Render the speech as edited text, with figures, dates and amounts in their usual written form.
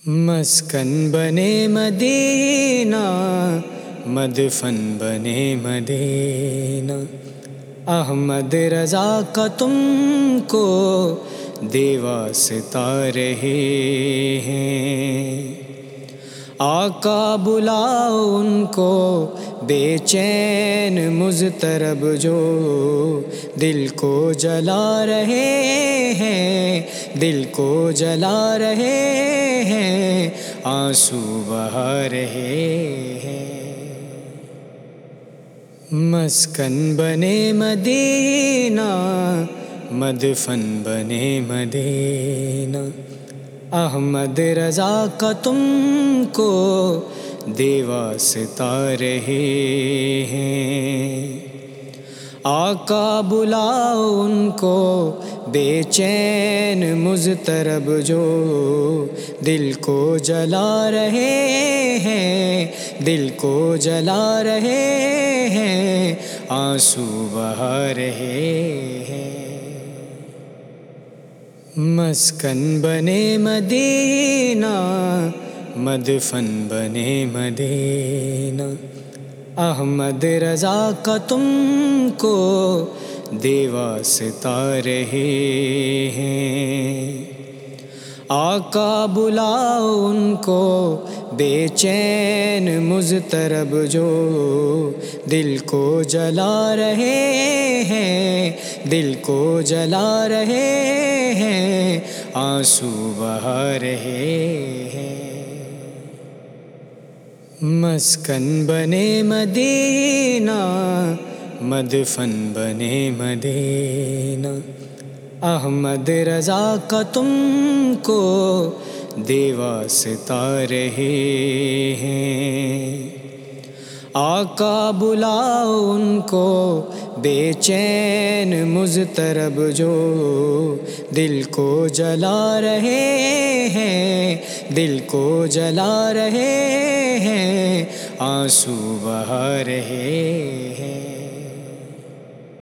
مسکن بنے مدینہ، مدفن بنے مدینہ، احمد رضا کا تم کو دے واسطہ رہے ہیں۔ آقا بلاؤ ان کو بے چین مضطرب جو دل کو جلا رہے ہیں، دل کو جلا رہے ہیں، آنسو بہا رہے ہیں۔ مسکن بنے مدینہ، مدفن بنے مدینہ، احمد رضا کا تم کو دے واسطہ رہے ہیں۔ آقا بلاؤ ان کو بے چین مضطرب جو دل کو جلا رہے ہیں، دل کو جلا رہے ہیں، آنسو بہا رہے ہیں۔ مسکن بنے مدینہ، مدفن بنے مدینہ، احمد رضا کا تم کو دے واسطہ رہے ہیں۔ آقا بلاؤ ان کو بے چین مضطرب جو دل کو جلا رہے ہیں، دل کو جلا رہے ہیں، آنسو بہا رہے ہیں۔ مسکن بنے مدینہ، مدفن بنے مدینہ، احمد رضا کا تم کو دے واسطہ رہے ہیں۔ آقا بلاؤ ان کو بے چین مضطرب جو دل کو جلا رہے ہیں، دل کو جلا رہے ہیں، آنسو بہا رہے ہیں۔